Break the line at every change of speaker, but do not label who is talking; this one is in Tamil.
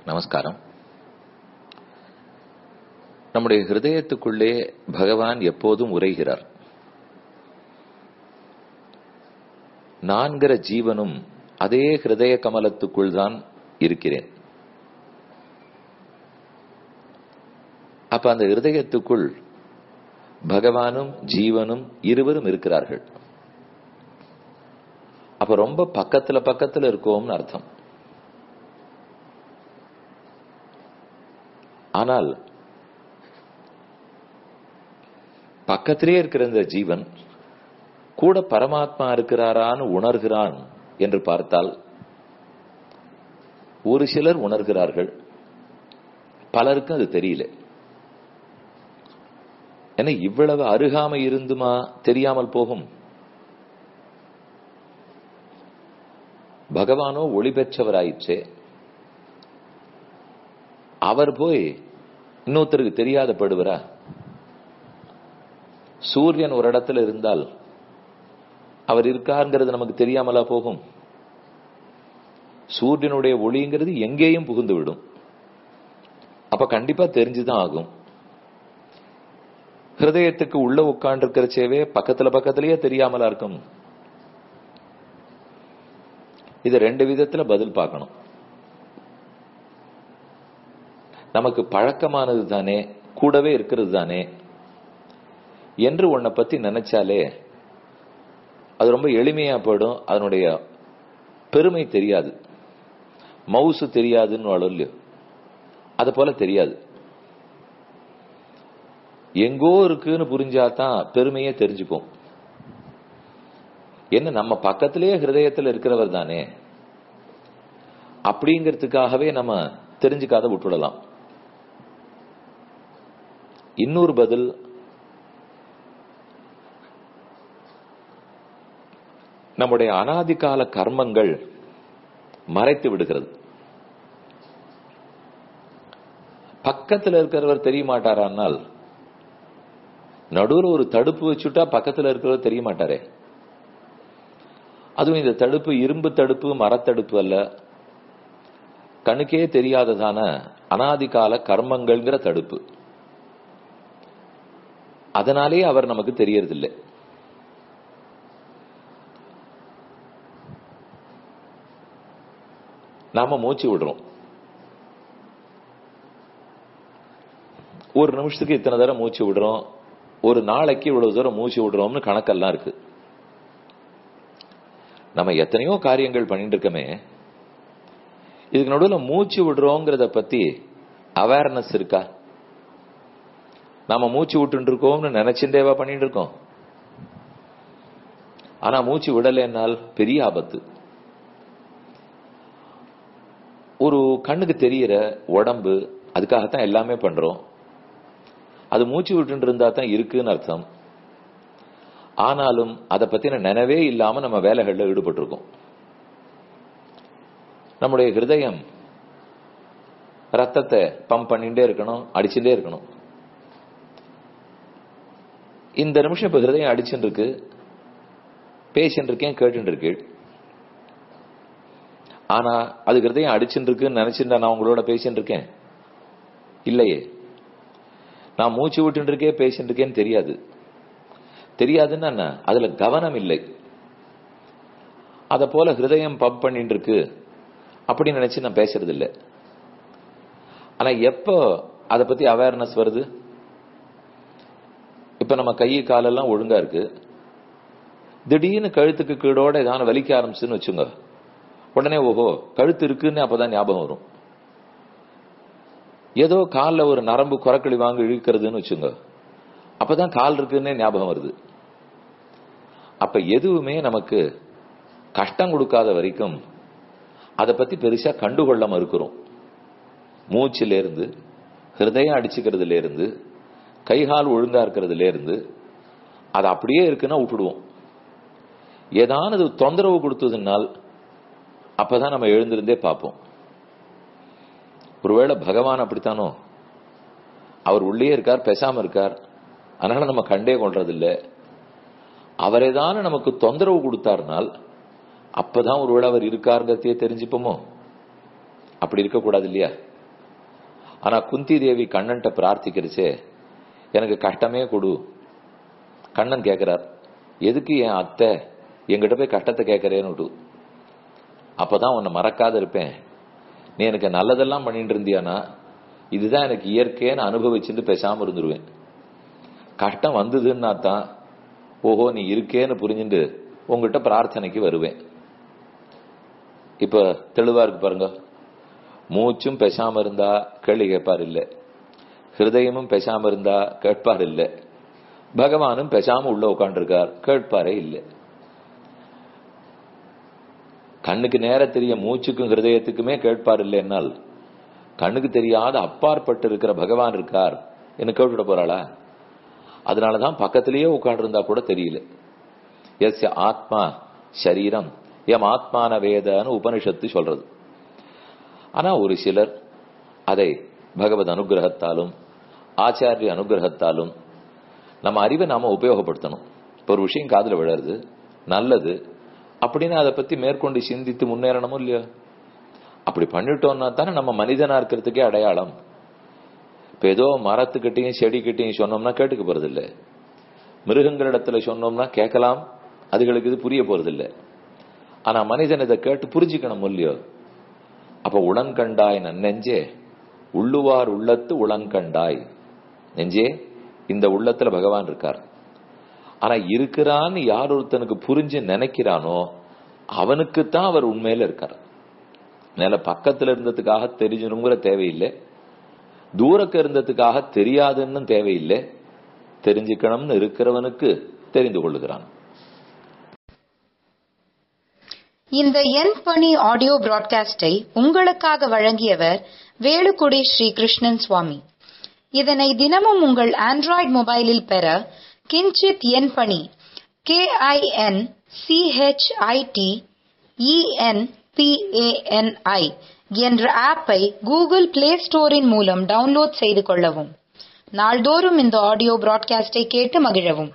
நமஸ்காரம். நம்முடைய ஹிருதயத்துக்குள்ளே பகவான் எப்போதும் உரைகிறார். நான்கிற ஜீவனும் அதே ஹிருதய கமலத்துக்குள் தான் இருக்கிறேன். அப்ப அந்த ஹிருதயத்துக்குள் பகவானும் ஜீவனும் இருவரும் இருக்கிறார்கள். அப்ப ரொம்ப பக்கத்துல இருக்கோம்னு அர்த்தம். ஆனால் பக்கத்திலே இருக்கிற இந்த ஜீவன் கூட பரமாத்மா இருக்கிறாரான்னு உணர்கிறான் என்று பார்த்தால் ஒரு சிலர் உணர்கிறார்கள், பலருக்கும் அது தெரியல. ஏன்னா இவ்வளவு அருகாமை இருந்துமா தெரியாமல் போகும்? பகவானோ ஒளி பெற்றவராயிற்றே, அவர் போய் இன்னொருத்தருக்கு தெரியாத படுவரா? சூரியன் ஒரு இடத்துல இருந்தால் அவர் இருக்காருங்கிறது நமக்கு தெரியாமலா போகும்? சூரியனுடைய ஒளிங்கிறது எங்கேயும் புகுந்து விடும். அப்ப கண்டிப்பா தெரிஞ்சுதான் ஆகும். ஹிருதயத்துக்கு உள்ள உட்கார்ந்து இருக்கிறச்சேவே பக்கத்திலேயே தெரியாமலா இருக்கும். இது ரெண்டு விதத்துல பதில் பார்க்கணும். நமக்கு பழக்கமானது தானே, கூடவே இருக்கிறது தானே என்று உன்னை பத்தி நினைச்சாலே அது ரொம்ப எளிமையா போயிடும். அதனுடைய பெருமை தெரியாது. மவுசு தெரியாதுன்னு இல்லையோ, அது போல தெரியாது. எங்கோ இருக்குன்னு புரிஞ்சாதான் பெருமையே தெரிஞ்சுப்போம். என்ன நம்ம பக்கத்திலேயே ஹிருதயத்தில் இருக்கிறவர் தானே அப்படிங்கிறதுக்காகவே நம்ம தெரிஞ்சுக்காத விட்டுடலாம். இன்னொரு பதில், நம்முடைய அனாதிகால கர்மங்கள் மறைத்து விடுகிறது. பக்கத்தில் இருக்கிறவர் தெரிய மாட்டாரானால் நடுவில் ஒரு தடுப்பு வச்சுட்டா பக்கத்தில் இருக்கிறவர் தெரிய மாட்டாரே. அதுவும் இந்த தடுப்பு இரும்பு தடுப்பு, மரத்தடுப்பு அல்ல, கண்ணுக்கே தெரியாததான அனாதிகால கர்மங்கள்ங்கிற தடுப்பு. அதனாலே அவர் நமக்கு தெரியறதில்லை. நாம மூச்சு விடுறோம். ஒரு நிமிஷத்துக்கு இத்தனை தடவை மூச்சு விடுறோம், ஒரு நாளைக்கு இவ்வளவு தூரம் மூச்சு விடுறோம்னு கணக்கெல்லாம் இருக்கு. நம்ம எத்தனையோ காரியங்கள் பண்ணிட்டு இருக்கமே, இதுக்கு நடுவில் மூச்சு விடுறோங்கிறத பத்தி அவேர்னஸ் இருக்கா? நாம மூச்சு விட்டு இருக்கோம்னு நினைச்சுட்டேவா பண்ணிட்டு இருக்கோம்? ஆனா மூச்சு விடலைன்னால் பெரிய ஆபத்து. ஒரு கண்ணுக்கு தெரியற உடம்பு, அதுக்காகத்தான் எல்லாமே பண்றோம். அது மூச்சு விட்டு இருந்தா தான் இருக்குன்னு அர்த்தம். ஆனாலும் அதை பத்தின நினைவே இல்லாம நம்ம வேலைகள்ல ஈடுபட்டு இருக்கோம். நம்முடைய ஹிருதயம் ரத்தத்தை பம்ப் பண்ணிட்டே இருக்கணும், அடிச்சுட்டே இருக்கணும். இந்த நிமிஷம் இப்ப ஹிருதயம் அடிச்சுட்டு இருக்கு, பேசிட்டு இருக்கேன், கேட்டு இருக்கு. ஆனா அது ஹிருதயம் அடிச்சுட்டு இருக்குன்னு நினைச்சுட்டா நான் உங்களோட பேசிட்டு இருக்கேன்? இல்லையே. நான் மூச்சு விட்டு இருக்கேன், பேசிட்டு இருக்கேன்னு தெரியாது. தெரியாதுன்னா என்ன? அதுல கவனம் இல்லை. அத போல ஹிருதயம் பம்ப் பண்ணிட்டு இருக்கு அப்படின்னு நினைச்சு நான் பேசுறது இல்லை. ஆனா எப்போ அதை பத்தி அவேர்னஸ் வருது? இப்ப நம்ம கை காலெல்லாம் ஒழுங்கா இருக்கு, திடீர்னு கழுத்துக்கு கீழோட ஏதாவது வலிக்க ஆரம்பிச்சுன்னு வச்சுங்க, உடனே ஓஹோ கழுத்து இருக்குன்னு அப்பதான் ஞாபகம் வரும். ஏதோ காலில் ஒரு நரம்பு குறக்களி வாங்கி இழுக்கிறதுன்னு வச்சுங்க, அப்பதான் கால் இருக்குன்னே ஞாபகம் வருது. அப்ப எதுவுமே நமக்கு கஷ்டம் கொடுக்காத வரைக்கும் அதை பத்தி பெருசா கண்டுகொள்ளாம இருக்கிறோம். மூச்சில இருந்து, ஹிருதயம் அடிச்சுக்கிறதுல இருந்து, கைகால் ஒழுங்கா இருக்கிறதுல இருந்து அது அப்படியே இருக்குன்னா விட்டுடுவோம். ஏதானது தொந்தரவு கொடுத்ததுனால் அப்பதான் நம்ம எழுந்திருந்தே பார்ப்போம். ஒருவேளை பகவான் அப்படித்தானோ, அவர் உள்ளே இருக்கார், பேசாம இருக்கார், அதனால நம்ம கண்டே கொள்றதில்லை. அவரேதான நமக்கு தொந்தரவு கொடுத்தார்னால் அப்பதான் ஒருவேளை அவர் இருக்காருங்கிறதையே தெரிஞ்சுப்போமோ? அப்படி இருக்கக்கூடாது இல்லையா? ஆனா குந்தி தேவி கண்ணன்ட்ட பிரார்த்திக்கிறச்சே எனக்கு கஷ்டமே கொடு. கண்ணன் கேட்கிறார், எதுக்கு என் அத்தை என்கிட்ட போய் கஷ்டத்தை கேட்கறேன்னு. அப்பதான் உன்னை மறக்காத இருப்பேன். நீ எனக்கு நல்லதெல்லாம் பண்ணிட்டு இருந்தியானா இதுதான் எனக்கு இயற்கைன்னு அனுபவிச்சுட்டு பேசாம இருந்துருவேன். கஷ்டம் வந்ததுன்னா தான் ஓஹோ நீ இருக்கேன்னு புரிஞ்சுட்டு உங்ககிட்ட பிரார்த்தனைக்கு வருவேன். இப்ப தெளிவா இருக்கு பாருங்க. மூச்சும் பேசாம இருந்தா கேள்வி கேட்பார் இல்ல, ஹிருதயமும் பேசாம இருந்தா கேட்பார் இல்ல, பகவானும் பேசாம உள்ள உட்காந்துருக்கார் கேட்பாரே இல்ல. கண்ணுக்கு நேர தெரிய மூச்சுக்கும் ஹிருதயத்துக்குமே கேட்பார் இல்லை என்னால் கண்ணுக்கு தெரியாத அப்பாற்பட்டு இருக்கிற பகவான் இருக்கார் என்ன கேட்டுட போறாளா? அதனாலதான் பக்கத்திலேயே உட்கார்ந்து இருந்தா கூட தெரியல. எஸ் ஆத்மா சரீரம் எம் ஆத்மான வேதன்னு உபனிஷத்து சொல்றது. ஆனா ஒரு சிலர் அதை பகவத் அனுகிரகத்தாலும் ஆச்சாரிய அனுகிரகத்தாலும் நம்ம அறிவை நாம உபயோகப்படுத்தணும். இப்ப ஒரு விஷயம் காதுல விழறது நல்லது அப்படின்னு அதை பத்தி மேற்கொண்டு சிந்தித்து முன்னேறணுமோ இல்லையோ? அப்படி பண்ணிட்டோம்னா தானே நம்ம மனிதனா இருக்கிறதுக்கே அடையாளம். இப்ப ஏதோ மரத்துக்கிட்டையும் செடிக்கிட்டையும் சொன்னோம்னா கேட்டுக்க போறது இல்லை, மிருகங்களிடத்துல சொன்னோம்னா கேட்கலாம், அதுகளுக்கு இது புரிய போறது இல்லை. ஆனா மனிதன் இதை கேட்டு புரிஞ்சுக்கணும் இல்லையோ? அப்ப உளங்கண்டாய் நெஞ்சே உள்ளுவார் உள்ளத்து உளங்கண்டாய். நெஞ்சே இந்த உள்ளத்துல பகவான் இருக்கார். ஆனா இருக்கிறான்னு யார் ஒருத்தனுக்கு புரிஞ்சு நினைக்கிறானோ அவனுக்குத்தான் அவர் உண்மையில இருக்கார். மேல பக்கத்துல இருந்ததுக்காக தெரிஞ்சணுங்கிற தேவையில்லை, தூரக்க இருந்ததுக்காக தெரியாதுன்னு தேவையில்லை, தெரிஞ்சுக்கணும்னு இருக்கிறவனுக்கு தெரிந்து கொள்ளுகிறான்.
இந்த என் பணி ஆடியோ பிராட்காஸ்டை உங்களுக்காக வழங்கியவர் வேலுக்குடி ஸ்ரீ கிருஷ்ணன் சுவாமி. இதனை தினமும் உங்கள் ஆண்ட்ராய்டு மொபைலில் பெற கிஞ்சித் என் பணி KINCHIT என்ற ஆப்பை கூகுள் பிளே ஸ்டோரின் மூலம் டவுன்லோட் செய்து கொள்ளவும். நாள்தோறும் இந்த ஆடியோ பிராட்காஸ்டை கேட்டு மகிழவும்.